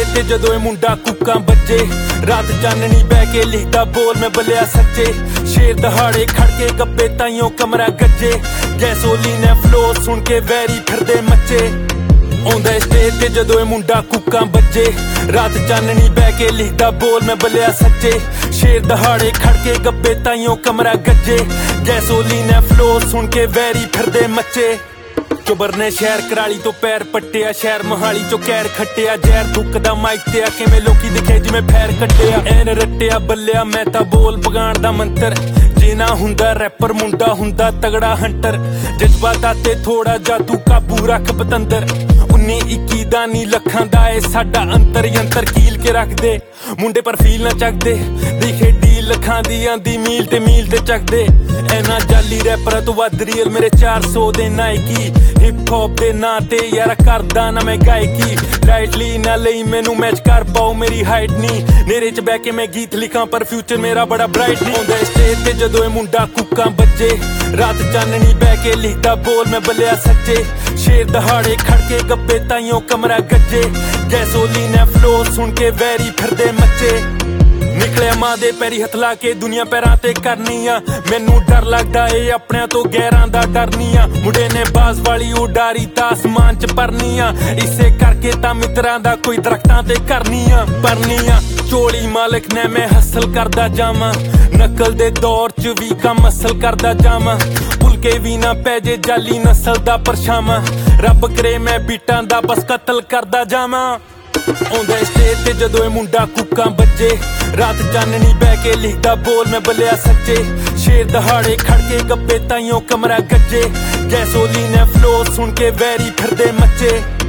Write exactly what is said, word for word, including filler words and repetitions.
ते जदों ये मुंडा कूकां बजे, रात चाननी बह के लिखदा बोल मैं बलिया सच्चे। शेर दहाड़े खड़के गप्पे ताइयों कमरा गज्जे, गैसोलीन है फ्लो सुन के वैरी फिरदे मच्चे। आउंदा स्टेज ते जदों ये मुंडा कूकां बजे, रात चाननी बह के लिखदा बोल मैं बलिया सच्चे। शेर दहाड़े खड़के गप्पे ताइयों कमरा गज्जे, गैसोलीन है फ्लो सुन के वैरी फिरदे मच्चे। चुबर ने शहर कराली तो पैर पट्टिया, शहर मोहाली चो कैर खट्टिया। जहर थुकदा माइक ते आके मैं लोकी दिखे जिवें फैर कट्टिया। ऐन रट्टिया बल्लिया मैं तां बोल बगाण दा मंतर, जिना हुंदा रैपर मुंडा हुंदा तगड़ा हंटर। जज्बातां ते थोड़ा जादू काबू रख पतंदर, उन्नी इक्की दा नी लखां दा ए साडा अंतर। यंतर कील के रख दे मुंडे पर फील ना चकदे, दिखे डी लखां दी आंदी मील ते मील ते चकदे। ऐना जाली रैपर तो वध रियल मेरे चार सौ दे नाइकी। हिप हॉप दे नां ते यार करदा ना मैं गायकी, लाइटली ना लई मैनू मैच कर पाओ मेरी हाइट नी। नेरे च बह के मैं गीत लिखां पर फ्यूचर मेरा बड़ा ब्राइट नी। आउंदा स्टेज ते जदों ये मुंडा कूकां बजे, रात चाननी बह के लिखदा बोल मैं बलिया सच्चे। शेर दहाड़े खड़के गप्पे ताइयों कमरा गज्जे, गैसोलीन है फ्लो सुन के वैरी फिरदे मच्चे। निकलिया मां दे पैरी हथ ला के दुनिया पैरां ते करनी आ, मैनू डर लगदा ए अपणियां तो गैरां दा डरनी आ। मुंडे ने बाज वाली उडारी तां आसमान च परनी आ, इसे करके तां मित्रां दा कोई दरख्तां ते करनी आ परनी आ। चोली मालिक ने मैं हसल करदा जावां, नकल दे दौर च भी कम हसल करदा जावां। भुलके भी ना पैजे जाली नस्ल दा परछावां, रब करे मैं बीटां दा बस कतल करदा जावां। आउंदा स्टेज ते जदों ये मुंडा कूकां बजे, रात चाननी बह के लिखदा बोल मैं बलिया सच्चे। शेर दहाड़े खड़के गप्पे ताइयों कमरा गज्जे, गैसोलीन है फ्लो सुन के वैरी फिरदे मच्चे।